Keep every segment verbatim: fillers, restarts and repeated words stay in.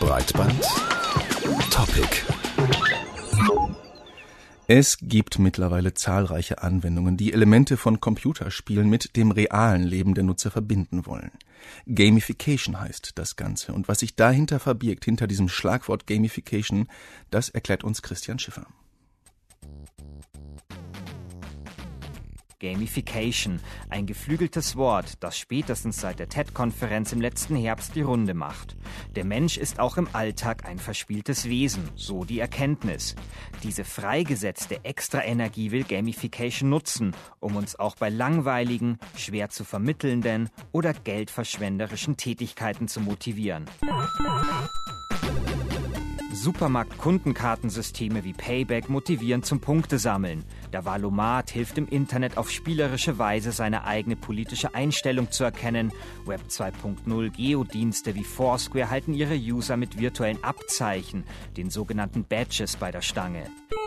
Breitband Topic. Es gibt mittlerweile zahlreiche Anwendungen, die Elemente von Computerspielen mit dem realen Leben der Nutzer verbinden wollen. Gamification heißt das Ganze. Und was sich dahinter verbirgt, hinter diesem Schlagwort Gamification, das erklärt uns Christian Schiffer. Gamification, ein geflügeltes Wort, das spätestens seit der TED-Konferenz im letzten Herbst die Runde macht. Der Mensch ist auch im Alltag ein verspieltes Wesen, so die Erkenntnis. Diese freigesetzte Extraenergie will Gamification nutzen, um uns auch bei langweiligen, schwer zu vermittelnden oder geldverschwenderischen Tätigkeiten zu motivieren. Supermarkt-Kundenkartensysteme wie Payback motivieren zum Punktesammeln. Der Valomat hilft im Internet auf spielerische Weise seine eigene politische Einstellung zu erkennen. Web zwei Punkt null Geodienste wie Foursquare halten ihre User mit virtuellen Abzeichen, den sogenannten Badges, bei der Stange.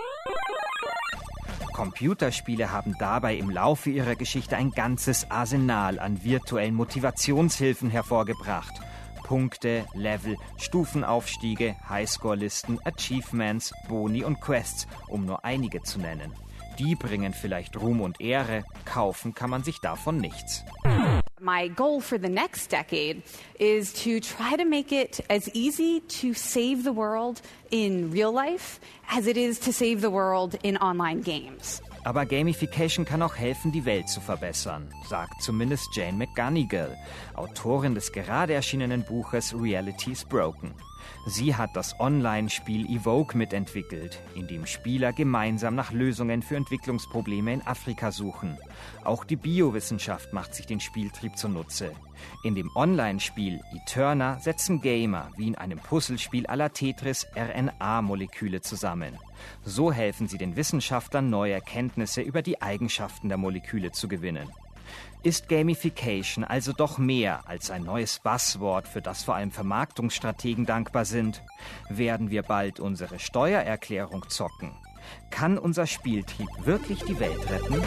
Computerspiele haben dabei im Laufe ihrer Geschichte ein ganzes Arsenal an virtuellen Motivationshilfen hervorgebracht. Punkte, Level, Stufenaufstiege, Highscore-Listen, Achievements, Boni und Quests, um nur einige zu nennen. Die bringen vielleicht Ruhm und Ehre, kaufen kann man sich davon nichts. My goal for the next decade is to try to make it as easy to save the world in real life as it is to save the world in online games. Aber Gamification kann auch helfen, die Welt zu verbessern, sagt zumindest Jane McGonigal, Autorin des gerade erschienenen Buches Reality is Broken. Sie hat das Online-Spiel Evoke mitentwickelt, in dem Spieler gemeinsam nach Lösungen für Entwicklungsprobleme in Afrika suchen. Auch die Biowissenschaft macht sich den Spieltrieb zunutze. In dem Online-Spiel Eterna setzen Gamer wie in einem Puzzlespiel à la Tetris R N A-Moleküle zusammen. So helfen sie den Wissenschaftlern, neue Erkenntnisse über die Eigenschaften der Moleküle zu gewinnen. Ist Gamification also doch mehr als ein neues Buzzword, für das vor allem Vermarktungsstrategen dankbar sind? Werden wir bald unsere Steuererklärung zocken? Kann unser Spieltrieb wirklich die Welt retten?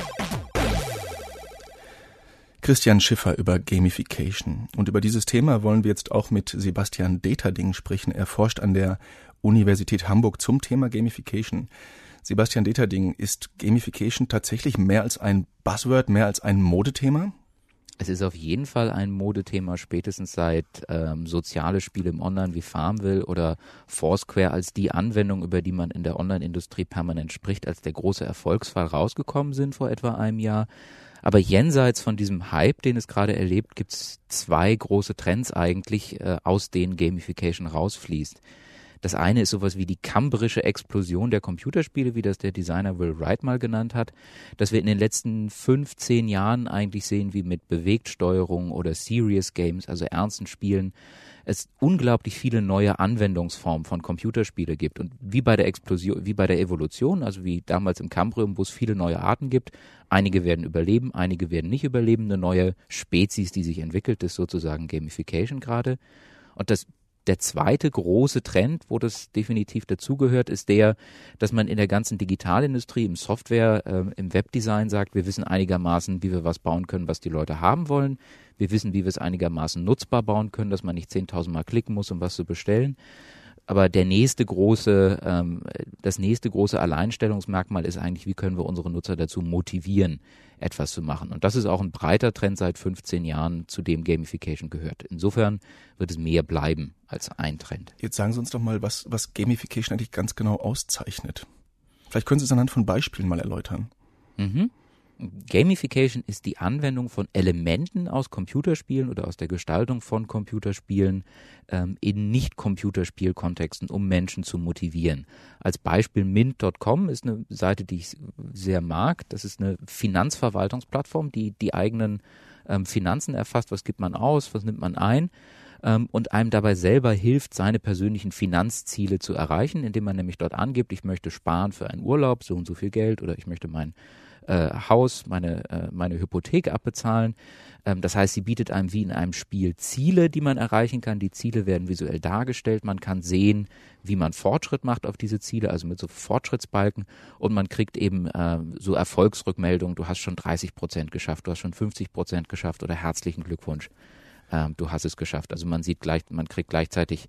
Christian Schiffer über Gamification. Und über dieses Thema wollen wir jetzt auch mit Sebastian Deterding sprechen. Er forscht an der Universität Hamburg zum Thema Gamification. Sebastian Deterding, ist Gamification tatsächlich mehr als ein Buzzword, mehr als ein Modethema? Es ist auf jeden Fall ein Modethema, spätestens seit ähm, soziale Spiele im Online wie Farmville oder Foursquare als die Anwendung, über die man in der Online-Industrie permanent spricht, als der große Erfolgsfall rausgekommen sind vor etwa einem Jahr. Aber jenseits von diesem Hype, den es gerade erlebt, gibt es zwei große Trends eigentlich, äh, aus denen Gamification rausfließt. Das eine ist sowas wie die kambrische Explosion der Computerspiele, wie das der Designer Will Wright mal genannt hat, dass wir in den letzten fünf, zehn Jahren eigentlich sehen, wie mit Bewegtsteuerung oder Serious Games, also ernsten Spielen, es unglaublich viele neue Anwendungsformen von Computerspiele gibt. Und wie bei der Explosion, wie bei der Evolution, also wie damals im Kambrium, wo es viele neue Arten gibt, einige werden überleben, einige werden nicht überleben, eine neue Spezies, die sich entwickelt, ist sozusagen Gamification gerade. Und das Der zweite große Trend, wo das definitiv dazugehört, ist der, dass man in der ganzen Digitalindustrie, im Software, äh, im Webdesign sagt, wir wissen einigermaßen, wie wir was bauen können, was die Leute haben wollen. Wir wissen, wie wir es einigermaßen nutzbar bauen können, dass man nicht zehntausend Mal klicken muss, um was zu bestellen. Aber der nächste große, ähm, das nächste große Alleinstellungsmerkmal ist eigentlich, wie können wir unsere Nutzer dazu motivieren, etwas zu machen. Und das ist auch ein breiter Trend seit fünfzehn Jahren, zu dem Gamification gehört. Insofern wird es mehr bleiben als ein Trend. Jetzt sagen Sie uns doch mal, was, was Gamification eigentlich ganz genau auszeichnet. Vielleicht können Sie es anhand von Beispielen mal erläutern. Mhm. Gamification ist die Anwendung von Elementen aus Computerspielen oder aus der Gestaltung von Computerspielen ähm, in Nicht-Computerspiel-Kontexten, um Menschen zu motivieren. Als Beispiel Mint Punkt com ist eine Seite, die ich sehr mag. Das ist eine Finanzverwaltungsplattform, die die eigenen ähm, Finanzen erfasst. Was gibt man aus, was nimmt man ein? Ähm, und einem dabei selber hilft, seine persönlichen Finanzziele zu erreichen, indem man nämlich dort angibt, ich möchte sparen für einen Urlaub, so und so viel Geld, oder ich möchte mein Äh, Haus, meine, äh, meine Hypothek abbezahlen. Ähm, das heißt, sie bietet einem wie in einem Spiel Ziele, die man erreichen kann. Die Ziele werden visuell dargestellt. Man kann sehen, wie man Fortschritt macht auf diese Ziele, also mit so Fortschrittsbalken. Und man kriegt eben äh, so Erfolgsrückmeldungen. Du hast schon dreißig Prozent geschafft, du hast schon fünfzig Prozent geschafft oder herzlichen Glückwunsch, ähm, du hast es geschafft. Also man sieht gleich, man kriegt gleichzeitig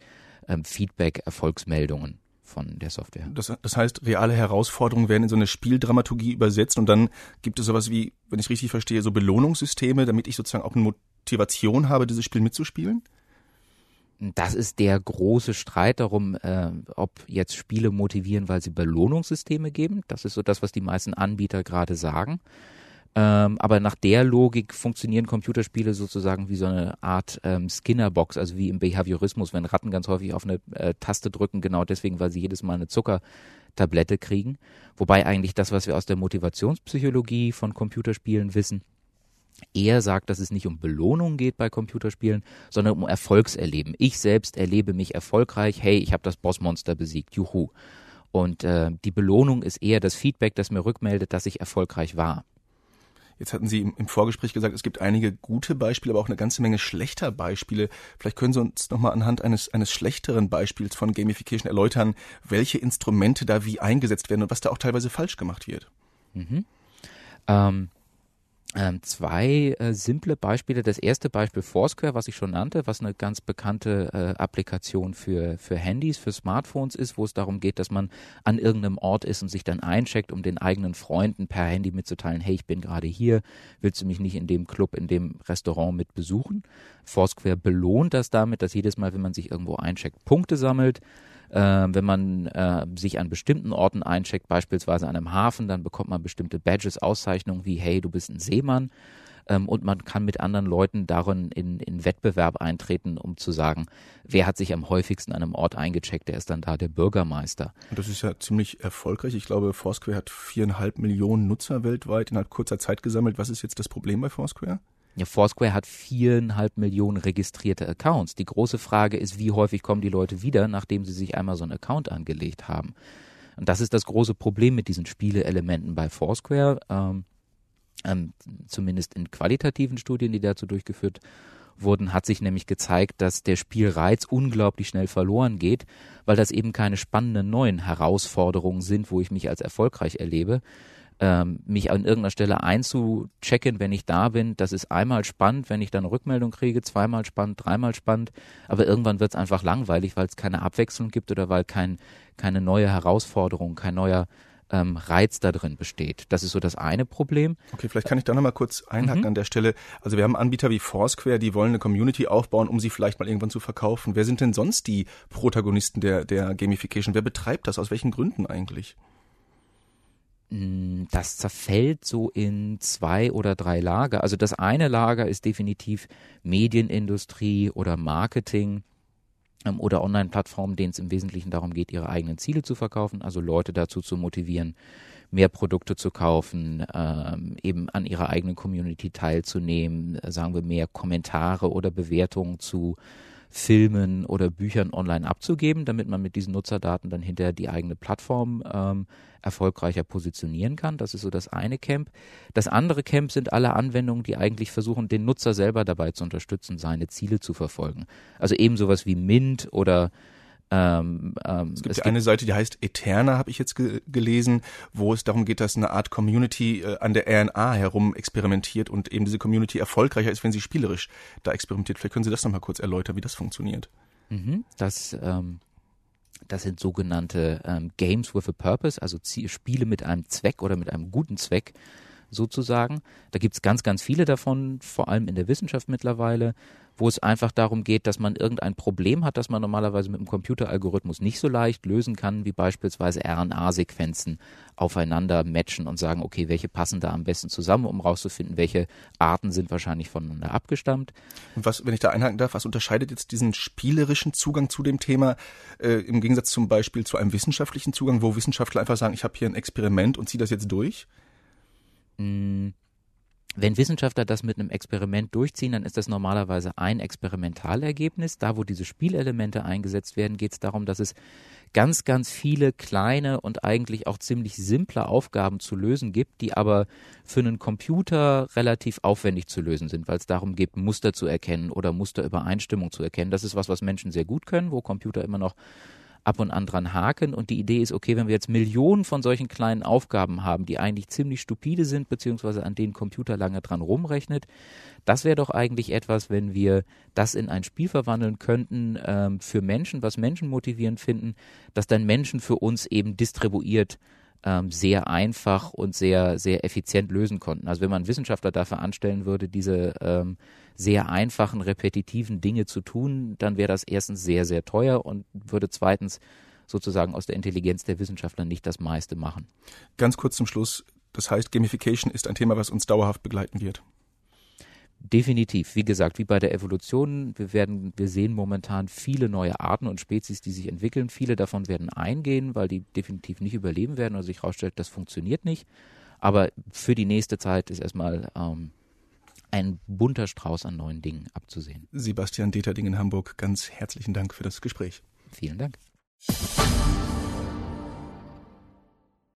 ähm, Feedback, Erfolgsmeldungen von der Software. Das, das heißt, reale Herausforderungen werden in so eine Spieldramaturgie übersetzt und dann gibt es sowas wie, wenn ich richtig verstehe, so Belohnungssysteme, damit ich sozusagen auch eine Motivation habe, dieses Spiel mitzuspielen? Das ist der große Streit darum, äh, ob jetzt Spiele motivieren, weil sie Belohnungssysteme geben. Das ist so das, was die meisten Anbieter gerade sagen. Ähm, aber nach der Logik funktionieren Computerspiele sozusagen wie so eine Art ähm, Skinnerbox, also wie im Behaviorismus, wenn Ratten ganz häufig auf eine äh, Taste drücken, genau deswegen, weil sie jedes Mal eine Zuckertablette kriegen. Wobei eigentlich das, was wir aus der Motivationspsychologie von Computerspielen wissen, eher sagt, dass es nicht um Belohnung geht bei Computerspielen, sondern um Erfolgserleben. Ich selbst erlebe mich erfolgreich, hey, ich habe das Bossmonster besiegt, juhu. Und äh, die Belohnung ist eher das Feedback, das mir rückmeldet, dass ich erfolgreich war. Jetzt hatten Sie im Vorgespräch gesagt, es gibt einige gute Beispiele, aber auch eine ganze Menge schlechter Beispiele. Vielleicht können Sie uns nochmal anhand eines, eines schlechteren Beispiels von Gamification erläutern, welche Instrumente da wie eingesetzt werden und was da auch teilweise falsch gemacht wird. Mhm. Ähm, ähm, zwei äh, simple Beispiele. Das erste Beispiel Foursquare, was ich schon nannte, was eine ganz bekannte äh, Applikation für, für Handys, für Smartphones ist, wo es darum geht, dass man an irgendeinem Ort ist und sich dann eincheckt, um den eigenen Freunden per Handy mitzuteilen, hey, ich bin gerade hier, willst du mich nicht in dem Club, in dem Restaurant mit besuchen? Foursquare belohnt das damit, dass jedes Mal, wenn man sich irgendwo eincheckt, Punkte sammelt. Äh, wenn man äh, sich an bestimmten Orten eincheckt, beispielsweise an einem Hafen, dann bekommt man bestimmte Badges, Auszeichnungen wie, hey, du bist ein Seemann. Ähm, und man kann mit anderen Leuten darin in, in Wettbewerb eintreten, um zu sagen, wer hat sich am häufigsten an einem Ort eingecheckt, der ist dann da der Bürgermeister. Und das ist ja ziemlich erfolgreich. Ich glaube, Foursquare hat viereinhalb Millionen Nutzer weltweit innerhalb kurzer Zeit gesammelt. Was ist jetzt das Problem bei Foursquare? Ja, Foursquare hat viereinhalb Millionen registrierte Accounts. Die große Frage ist, wie häufig kommen die Leute wieder, nachdem sie sich einmal so einen Account angelegt haben. Und das ist das große Problem mit diesen Spieleelementen bei Foursquare. Ähm, ähm, zumindest in qualitativen Studien, die dazu durchgeführt wurden, hat sich nämlich gezeigt, dass der Spielreiz unglaublich schnell verloren geht, weil das eben keine spannenden neuen Herausforderungen sind, wo ich mich als erfolgreich erlebe. Ähm, mich an irgendeiner Stelle einzuchecken, wenn ich da bin, das ist einmal spannend, wenn ich dann eine Rückmeldung kriege, zweimal spannend, dreimal spannend, aber irgendwann wird es einfach langweilig, weil es keine Abwechslung gibt oder weil kein, keine neue Herausforderung, kein neuer ähm, Reiz da drin besteht. Das ist so das eine Problem. Okay, vielleicht kann ich da nochmal kurz einhaken mhm. an der Stelle. Also wir haben Anbieter wie Foursquare, die wollen eine Community aufbauen, um sie vielleicht mal irgendwann zu verkaufen. Wer sind denn sonst die Protagonisten der, der Gamification? Wer betreibt das? Aus welchen Gründen eigentlich? Das zerfällt so in zwei oder drei Lager. Also das eine Lager ist definitiv Medienindustrie oder Marketing ähm, oder Online-Plattformen, denen es im Wesentlichen darum geht, ihre eigenen Ziele zu verkaufen, also Leute dazu zu motivieren, mehr Produkte zu kaufen, ähm, eben an ihrer eigenen Community teilzunehmen, äh, sagen wir mehr Kommentare oder Bewertungen zu Filmen oder Büchern online abzugeben, damit man mit diesen Nutzerdaten dann hinterher die eigene Plattform ähm, erfolgreicher positionieren kann. Das ist so das eine Camp. Das andere Camp sind alle Anwendungen, die eigentlich versuchen, den Nutzer selber dabei zu unterstützen, seine Ziele zu verfolgen. Also eben sowas wie Mint oder Ähm, ähm, es gibt es ja gibt eine Seite, die heißt Eterna, habe ich jetzt ge- gelesen, wo es darum geht, dass eine Art Community äh, an der R N A herum experimentiert und eben diese Community erfolgreicher ist, wenn sie spielerisch da experimentiert. Vielleicht können Sie das nochmal kurz erläutern, wie das funktioniert. Mhm, das, ähm, das sind sogenannte ähm, Games with a Purpose, also Z- Spiele mit einem Zweck oder mit einem guten Zweck sozusagen. Da gibt es ganz, ganz viele davon, vor allem in der Wissenschaft mittlerweile, wo es einfach darum geht, dass man irgendein Problem hat, das man normalerweise mit einem Computeralgorithmus nicht so leicht lösen kann, wie beispielsweise R N A-Sequenzen aufeinander matchen und sagen, okay, welche passen da am besten zusammen, um rauszufinden, welche Arten sind wahrscheinlich voneinander abgestammt. Und was, wenn ich da einhaken darf, was unterscheidet jetzt diesen spielerischen Zugang zu dem Thema äh, im Gegensatz zum Beispiel zu einem wissenschaftlichen Zugang, wo Wissenschaftler einfach sagen, ich habe hier ein Experiment und ziehe das jetzt durch? Wenn Wissenschaftler das mit einem Experiment durchziehen, dann ist das normalerweise ein Experimentalergebnis. Da, wo diese Spielelemente eingesetzt werden, geht es darum, dass es ganz, ganz viele kleine und eigentlich auch ziemlich simple Aufgaben zu lösen gibt, die aber für einen Computer relativ aufwendig zu lösen sind, weil es darum geht, Muster zu erkennen oder Musterübereinstimmung zu erkennen. Das ist was, was Menschen sehr gut können, wo Computer immer noch ab und an dran haken. Und die Idee ist, okay, wenn wir jetzt Millionen von solchen kleinen Aufgaben haben, die eigentlich ziemlich stupide sind, beziehungsweise an denen Computer lange dran rumrechnet, das wäre doch eigentlich etwas, wenn wir das in ein Spiel verwandeln könnten ähm, für Menschen, was Menschen motivierend finden, dass dann Menschen für uns eben distribuiert ähm, sehr einfach und sehr, sehr effizient lösen konnten. Also wenn man Wissenschaftler dafür anstellen würde, diese ähm, sehr einfachen, repetitiven Dinge zu tun, dann wäre das erstens sehr, sehr teuer und würde zweitens sozusagen aus der Intelligenz der Wissenschaftler nicht das meiste machen. Ganz kurz zum Schluss, das heißt, Gamification ist ein Thema, was uns dauerhaft begleiten wird. Definitiv. Wie gesagt, wie bei der Evolution, wir werden, wir sehen momentan viele neue Arten und Spezies, die sich entwickeln. Viele davon werden eingehen, weil die definitiv nicht überleben werden oder sich herausstellt, das funktioniert nicht. Aber für die nächste Zeit ist erstmal ähm, ein bunter Strauß an neuen Dingen abzusehen. Sebastian Deterding in Hamburg, ganz herzlichen Dank für das Gespräch. Vielen Dank.